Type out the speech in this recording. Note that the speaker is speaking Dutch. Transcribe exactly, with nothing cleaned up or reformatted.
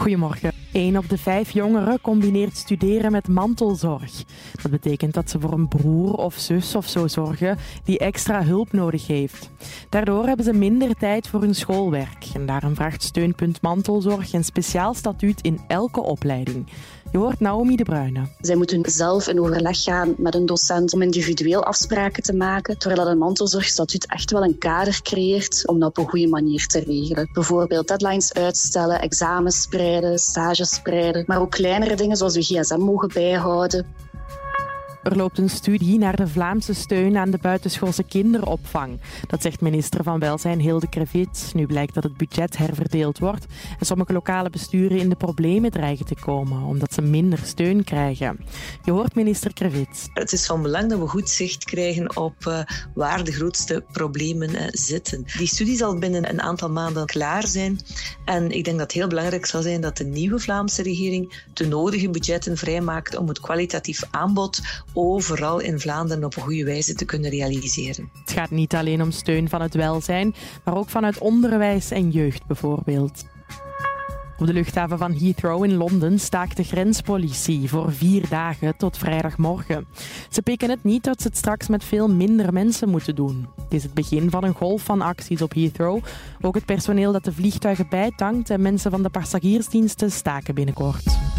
Goedemorgen. Eén op de vijf jongeren combineert studeren met mantelzorg. Dat betekent dat ze voor een broer of zus of zo zorgen die extra hulp nodig heeft. Daardoor hebben ze minder tijd voor hun schoolwerk. En daarom vraagt Steunpunt Mantelzorg een speciaal statuut in elke opleiding. Je hoort Naomi de Bruyne. Zij moeten zelf in overleg gaan met een docent om individueel afspraken te maken, terwijl dat een mantelzorgstatuut echt wel een kader creëert om dat op een goede manier te regelen. Bijvoorbeeld deadlines uitstellen, examens spreiden, stages spreiden, maar ook kleinere dingen zoals uw gsm mogen bijhouden. Er loopt een studie naar de Vlaamse steun aan de buitenschoolse kinderopvang. Dat zegt minister van Welzijn Hilde Krevits. Nu blijkt dat het budget herverdeeld wordt en sommige lokale besturen in de problemen dreigen te komen, omdat ze minder steun krijgen. Je hoort minister Krevits. Het is van belang dat we goed zicht krijgen op uh, waar de grootste problemen uh, zitten. Die studie zal binnen een aantal maanden klaar zijn. En ik denk dat het heel belangrijk zal zijn dat de nieuwe Vlaamse regering de nodige budgetten vrijmaakt om het kwalitatief aanbod overal in Vlaanderen op een goede wijze te kunnen realiseren. Het gaat niet alleen om steun van het welzijn, maar ook vanuit onderwijs en jeugd bijvoorbeeld. Op de luchthaven van Heathrow in Londen staakt de grenspolitie voor vier dagen tot vrijdagmorgen. Ze pikken het niet dat ze het straks met veel minder mensen moeten doen. Het is het begin van een golf van acties op Heathrow. Ook het personeel dat de vliegtuigen bijtankt en mensen van de passagiersdiensten staken binnenkort.